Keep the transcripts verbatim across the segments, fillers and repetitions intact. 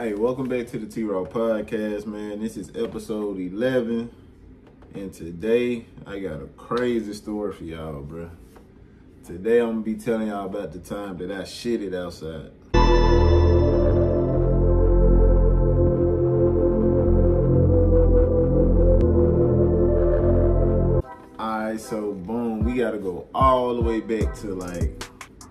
Hey, welcome back to the T-Raw Podcast, man. This is episode eleven, and today I got a crazy story for y'all, bro. Today I'm gonna be telling y'all about the time that I shitted outside. Alright, so boom, we gotta go all the way back to like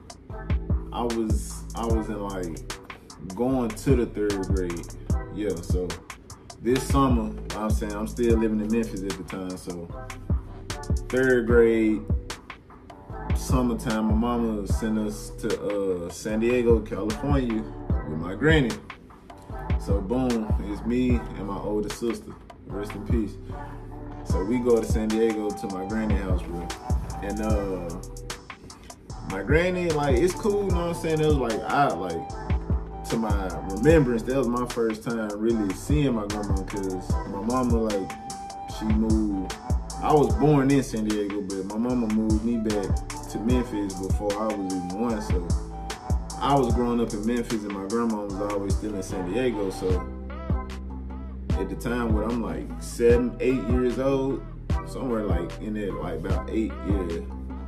I was I was in like going to the third grade. Yeah, so this summer, I'm saying I'm still living in Memphis at the time, so third grade, summertime, my mama sent us to uh, San Diego, California with my granny. So boom, it's me and my older sister, rest in peace. So we go to San Diego to my granny house, bro. And uh, my granny, like, it's cool, you know what I'm saying? It was like, I, like, to my remembrance, that was my first time really seeing my grandma, because my mama, like, she moved. I was born in San Diego, but my mama moved me back to Memphis before I was even one. So I was growing up in Memphis and my grandma was always still in San Diego. So at the time when I'm like seven, eight years old, somewhere like in there, like about eight years.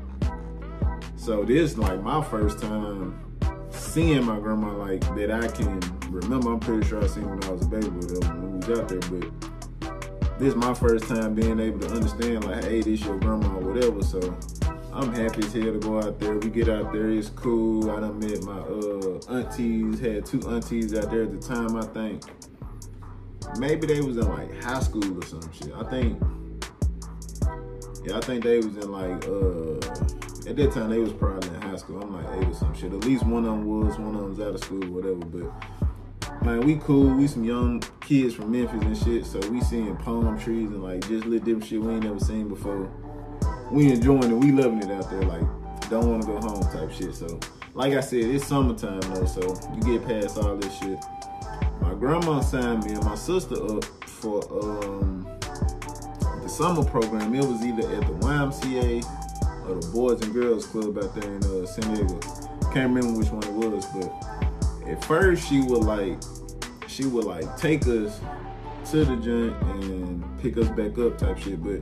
So this like my first time seeing my grandma like that I can remember. I'm pretty sure I seen when I was a baby with her when we was out there, but this is my first time being able to understand like, hey, this your grandma or whatever. So I'm happy as hell to go out there. We get out there, it's cool. I done met my uh, aunties, had two aunties out there at the time, I think. Maybe they was in like high school or some shit. I think, yeah, I think they was in like, uh, at that time, they was probably in high school. I'm like eight or some shit. At least one of them was, one of them was out of school, whatever. But, man, we cool. We some young kids from Memphis and shit. So we seeing palm trees and, like, just little different shit we ain't never seen before. We enjoying it. We loving it out there. Like, don't want to go home type shit. So, like I said, it's summertime, though. So you get past all this shit. My grandma signed me and my sister up for um, the summer program. It was either at the Y M C A or the Boys and Girls Club out there in uh, San Diego. Can't remember which one it was, but at first she would like, she would like take us to the joint and pick us back up type shit. But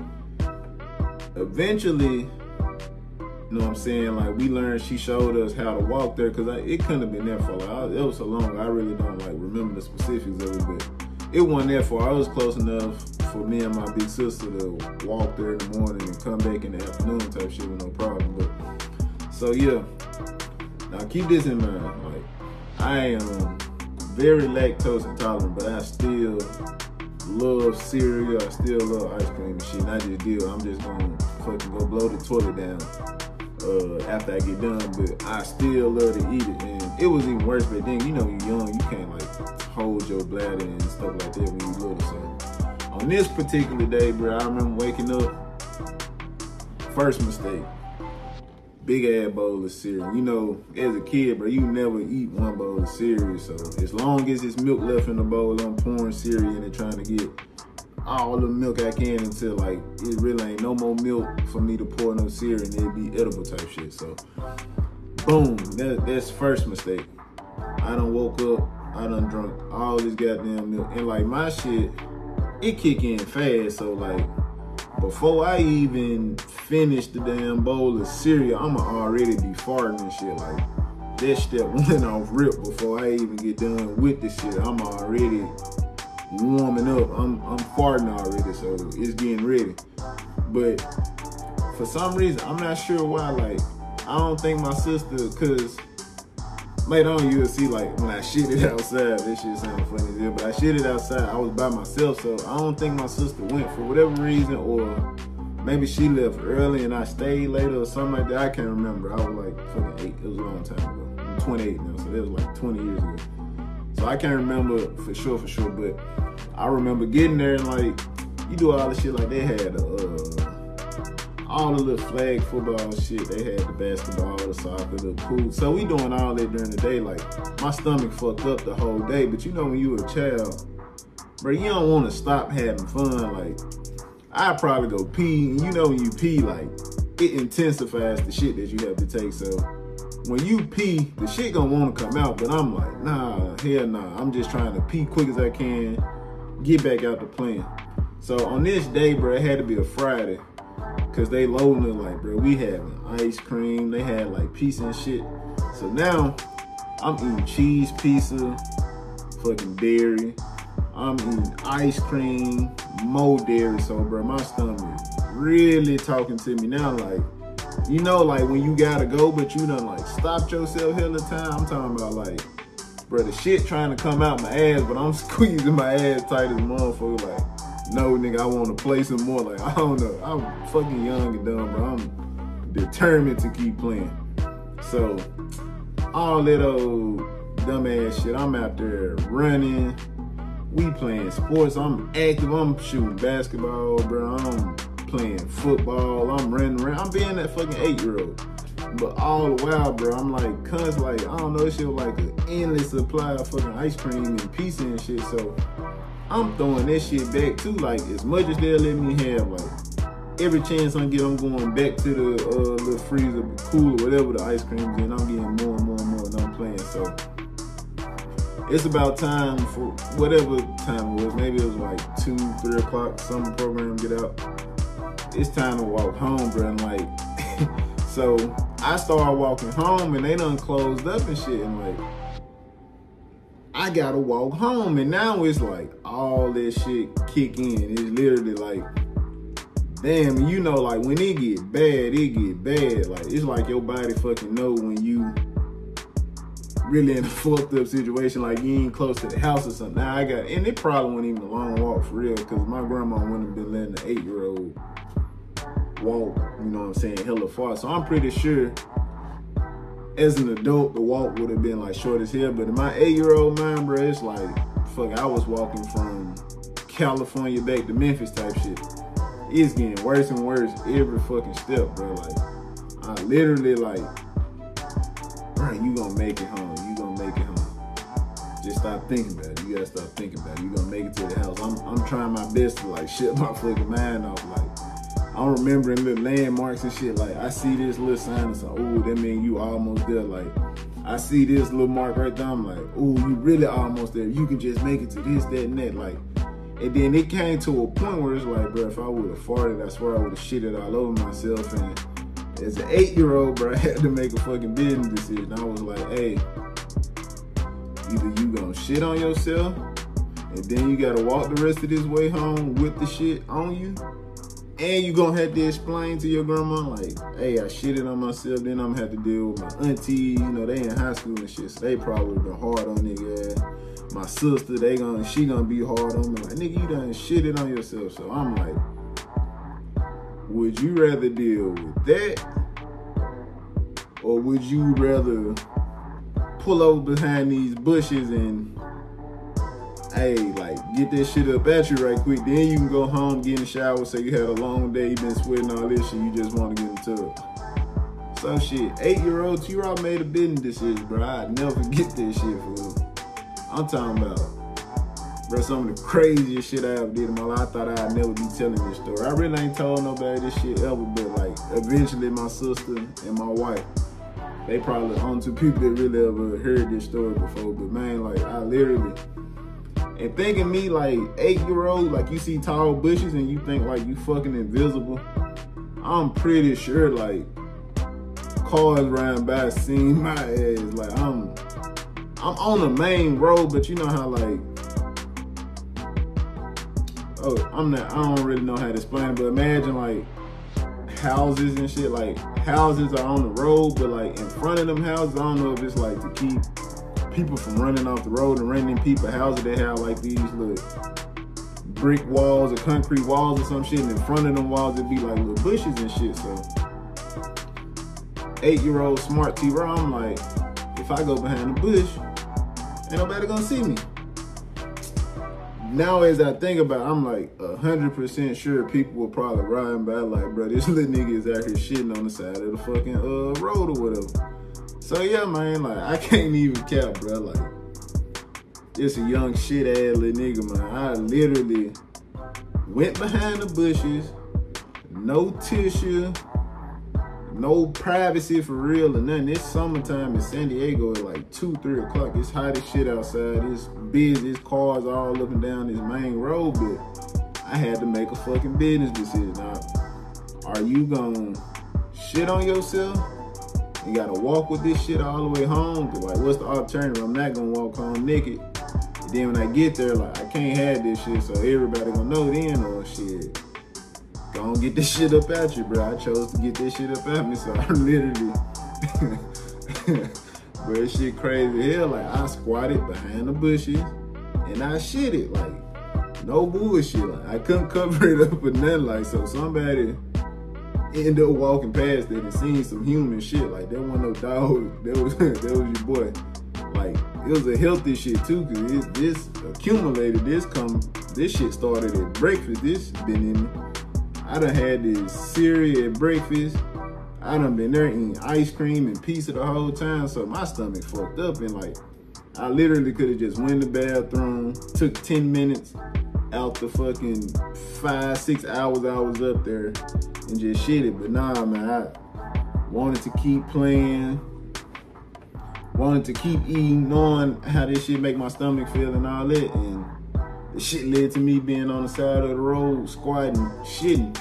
eventually, you know what I'm saying, like we learned, she showed us how to walk there, because it couldn't have been there for like, it was so long, I really don't like remember the specifics of it, but it wasn't there for, I was close enough for me and my big sister to walk there in the morning and come back in the afternoon type shit with no problem. But so yeah, now keep this in mind, like I am very lactose intolerant, but I still love cereal, I still love ice cream and shit, and I just do, I'm just gonna fucking go blow the toilet down uh, after I get done, but I still love to eat it. And it was even worse back then, you know, you're young, you can't like hold your bladder and stuff like that when you little. So on this particular day, bro, I remember waking up, first mistake, big ass bowl of cereal. You know, as a kid, bro, you never eat one bowl of cereal. So as long as it's milk left in the bowl, I'm pouring cereal in and trying to get all the milk I can until like it really ain't no more milk for me to pour no cereal and it'd be edible type shit. So boom, that, that's first mistake. I done woke up, I done drunk all this goddamn milk, and like my shit, it kick in fast. So like before I even finish the damn bowl of cereal, I'ma already be farting and shit. Like that step went off rip before I even get done with the shit. I'm already warming up. I'm I'm farting already, so it's getting ready. But for some reason, I'm not sure why. Like I don't think my sister, cause later on you'll see like when I shit it outside, this shit sounds funny as hell, but I shit it outside, I was by myself, so I don't think my sister went for whatever reason, or maybe she left early and I stayed later or something like that. I can't remember. I was like fucking eight. It was a long time ago. I'm twenty-eight now, so that was like twenty years ago. So I can't remember for sure, for sure, but I remember getting there and like, you do all the shit, like they had uh, all the little flag football shit. They had the basketball, the soccer, the pool. So we doing all that during the day. Like my stomach fucked up the whole day, but you know when you were a child, bro, you don't want to stop having fun. Like I probably go pee, and you know when you pee, like it intensifies the shit that you have to take. So when you pee, the shit gonna wanna come out, but I'm like, nah, hell nah. I'm just trying to pee quick as I can, get back out to playing. So on this day, bro, it had to be a Friday, cause they loading it like, bro, we having ice cream, they had like pizza and shit. So now, I'm eating cheese pizza, fucking dairy. I'm eating ice cream, more dairy. So, bro, my stomach really talking to me now. Like, you know, like when you gotta go, but you done like stopped yourself hell of time. I'm talking about like, bro, the shit trying to come out my ass, but I'm squeezing my ass tight as a motherfucker. Like, no, nigga, I want to play some more. Like, I don't know. I'm fucking young and dumb, bro. I'm determined to keep playing. So, all that old dumbass shit, I'm out there running. We playing sports. I'm active. I'm shooting basketball, bro. I'm playing football. I'm running around. I'm being that fucking eight-year-old. But all the while, bro, I'm like, cuz, like, I don't know, this shit was like an endless supply of fucking ice cream and pizza and shit. So I'm throwing that shit back too. Like, as much as they'll let me have, like, every chance I get, I'm going back to the uh, little freezer, cooler, whatever the ice cream's in. I'm getting more and more and more, and I'm playing. So it's about time for whatever time it was. Maybe it was like two, three o'clock. Summer program get out. It's time to walk home, bro. And like, so I started walking home, and they done closed up and shit. And like, I gotta walk home, and now it's like all this shit kick in. It's literally like, damn, you know, like when it get bad, it get bad. Like, it's like your body fucking know when you really in a fucked up situation, like you ain't close to the house or something. Now I got, and it probably wasn't even a long walk for real, because my grandma wouldn't have been letting the eight-year-old walk, you know what I'm saying, hella far. So I'm pretty sure as an adult, the walk would have been like short as hell. But in my eight-year-old mind, bro, it's like, fuck, I was walking from California back to Memphis type shit. It's getting worse and worse every fucking step, bro. Like, I literally like, bro, you gonna make it home. You gonna make it home. Just stop thinking about it. You gotta stop thinking about it. You gonna make it to the house. I'm, I'm trying my best to like shut my fucking mind off. Like, I'm remembering little landmarks and shit. Like, I see this little sign and say, ooh, that mean you almost there. Like, I see this little mark right there. I'm like, ooh, you really almost there. You can just make it to this, that, and that. Like, and then it came to a point where it's like, bro, if I would have farted, I swear I would have shitted all over myself. And as an eight-year-old, bro, I had to make a fucking business decision. I was like, hey, either you gonna shit on yourself, and then you gotta walk the rest of this way home with the shit on you, and you gonna have to explain to your grandma, like, hey, I shitted on myself, then I'm gonna have to deal with my auntie, you know, they in high school and shit, so they probably been hard on nigga ass. My sister, they gonna, she gonna be hard on me, like, nigga, you done shitted on yourself. So I'm like, would you rather deal with that, or would you rather pull over behind these bushes and, hey, like, get that shit up at you right quick, then you can go home, get in the shower, say you had a long day, you been sweating all this shit, you just want to get into it. So shit, eight-year-old, two-year-old made a business decision, bro. I'd never forget this shit, fool. I'm talking about, bro, some of the craziest shit I ever did in my life. I thought I'd never be telling this story. I really ain't told nobody this shit ever, but like, eventually my sister and my wife, they probably the only two people that really ever heard this story before. But man, like, I literally, and thinking me like eight-year-old, like you see tall bushes and you think like you fucking invisible. I'm pretty sure like cars riding by seen my ass. Like I'm, I'm on the main road, but you know how like, oh, I'm not, I don't really know how to explain it, but imagine like houses and shit, like houses are on the road, but like in front of them houses, I don't know if it's like to keep people from running off the road and renting people houses. They have like these little brick walls or concrete walls or some shit, and in front of them walls it'd be like little bushes and shit. So eight-year-old smart T-Raw, I'm like, if I go behind the bush, ain't nobody gonna see me. Now as I think about it, I'm like a hundred percent sure people were probably riding by like, bro, this little nigga is out here shitting on the side of the fucking uh, road or whatever. So yeah, man, like I can't even cap, bro. Like, just a young shit ass little nigga, man. I literally went behind the bushes, no tissue, no privacy for real or nothing. It's summertime in San Diego at like two, three o'clock. It's hot as shit outside. It's busy. It's cars all up and down this main road. But I had to make a fucking business decision. Now, are you gonna shit on yourself? You gotta walk with this shit all the way home? Cause like, what's the alternative? I'm not gonna walk home naked. And then when I get there, like, I can't have this shit, so everybody gonna know then, or shit. Gonna get this shit up at you, bro. I chose to get this shit up at me, so I literally, bro, this shit crazy hell. Like, I squatted behind the bushes and I shit it, like, no bullshit. Like, I couldn't cover it up with nothing. Like, so somebody ended up walking past it and seeing some human shit. Like, there wasn't no dog. That was that was your boy. Like, it was a healthy shit too, cause it, this accumulated. This come. This shit started at breakfast. This been in. I done had this cereal at breakfast. I done been there eating ice cream and pizza the whole time, so my stomach fucked up, and like, I literally could have just went to the bathroom, took ten minutes out the fucking five, six hours I was up there and just shit it. But nah, man, I wanted to keep playing, wanted to keep eating, knowing how this shit make my stomach feel and all that. And the shit led to me being on the side of the road, squatting, shitting.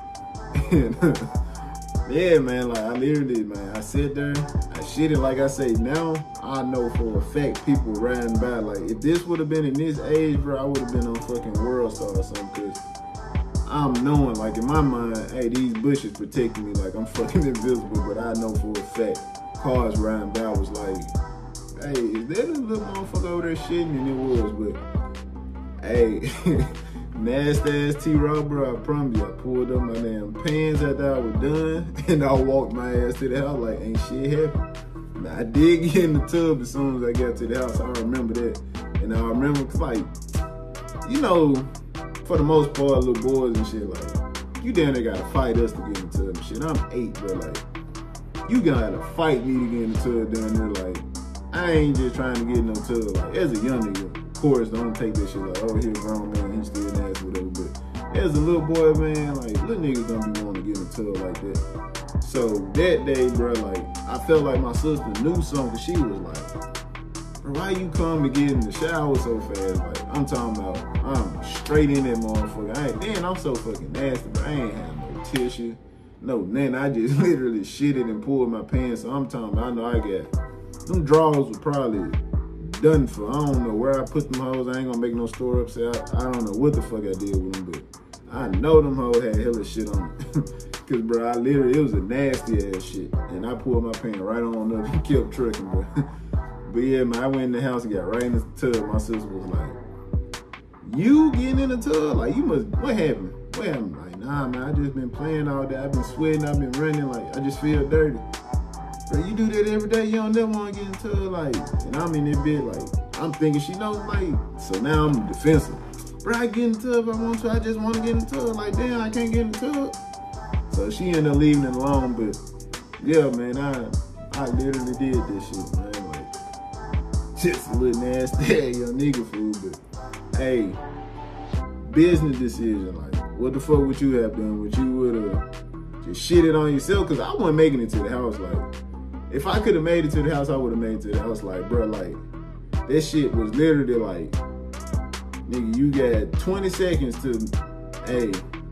Yeah, man, like, I literally, man, I sit there, I shit it. Like I say, now I know for a fact people riding by. Like, if this would have been in this age, bro, I would have been on fucking World Star or something, because I'm knowing, like, in my mind, hey, these bushes protecting me, like, I'm fucking invisible. But I know for a fact cars riding by was like, hey, is that a little motherfucker over there shitting? And it was, but hey, nasty ass T-Raw, bro, I promise you, I pulled up my damn pants after I was done, and I walked my ass to the house like ain't shit happened. Now, I did get in the tub as soon as I got to the house. I remember that. And I remember, cause like, you know, for the most part, little boys and shit, like, you down there gotta fight us to get in the tub and shit. I'm eight, bro, like, you gotta fight me to get in the tub down there. Like, I ain't just trying to get in no tub. Like, as a young nigga, of course, don't take this shit like, oh, here grown man, he's still nasty, whatever. But as a little boy, man, like, little niggas don't be wanting to get in the tub like that. So that day, bro, like, I felt like my sister knew something. She was like, bro, why you come to get in the shower so fast? Like, I'm talking about, I'm straight in that motherfucker. I ain't, man, I'm so fucking nasty, but I ain't have no tissue, no nothing. I just literally shitted and pulled my pants. So I'm talking about, I know I got, them drawers were probably done for. I don't know where I put them hoes. I ain't gonna make no store up. So I, I don't know what the fuck I did with them, but I know them hoes had hella shit on them. Cause bro, I literally, it was a nasty ass shit. And I pulled my pants right on up and kept trucking, bro. But yeah, man, I went in the house and got right in the tub. My sister was like, you getting in the tub? Like, you must, what happened? What happened? Like, nah, man, I just been playing all day. I've been sweating, I've been running. Like, I just feel dirty. Bro, you do that every day, you don't never want to get into it, like, and I'm in that bit, like, I'm thinking she knows, like, so now I'm defensive. Bro, I get into it if I want to, I just want to get into it, like, damn, I can't get into it. So she ended up leaving it alone, but, yeah, man, I I literally did this shit, man, like, just a little nasty young nigga fool, but, hey, business decision, like, what the fuck would you have done? Would you would have just shitted on yourself? Because I wasn't making it to the house, like, if I could have made it to the house, I would have made it to the house. Like, bro, like, that shit was literally like, nigga, you got twenty seconds to, hey,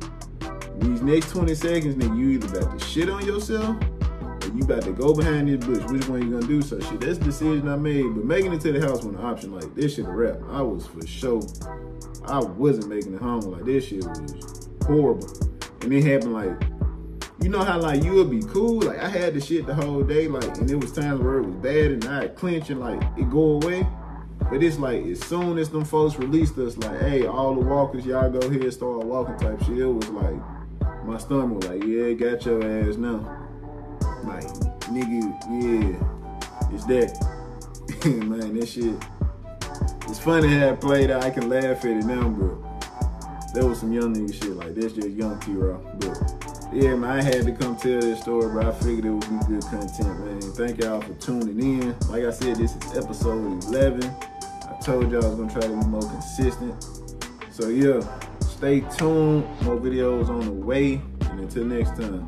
these next twenty seconds, nigga, you either about to shit on yourself or you about to go behind this bush. Which one you gonna do? So shit, that's the decision I made. But making it to the house was an option. Like, this shit a wrap. I was for sure, I wasn't making it home. Like, this shit was horrible. And it happened like, you know how like you would be cool? Like, I had the shit the whole day, like, and it was times where it was bad and I'd clench and like it go away. But it's like, as soon as them folks released us, like, hey, all the walkers, y'all go here, start walking type shit. It was like, my stomach was like, yeah, got your ass now. Like, nigga, yeah, it's that. Man, that shit, it's funny how it played out. I can laugh at it now, but there was some young nigga shit, like, that's just young T-Raw. But yeah, man, I had to come tell this story, but I figured it would be good content, man. Thank y'all for tuning in. Like I said, this is episode eleven. I told y'all I was gonna try to be more consistent. So yeah, stay tuned. More videos on the way. And until next time.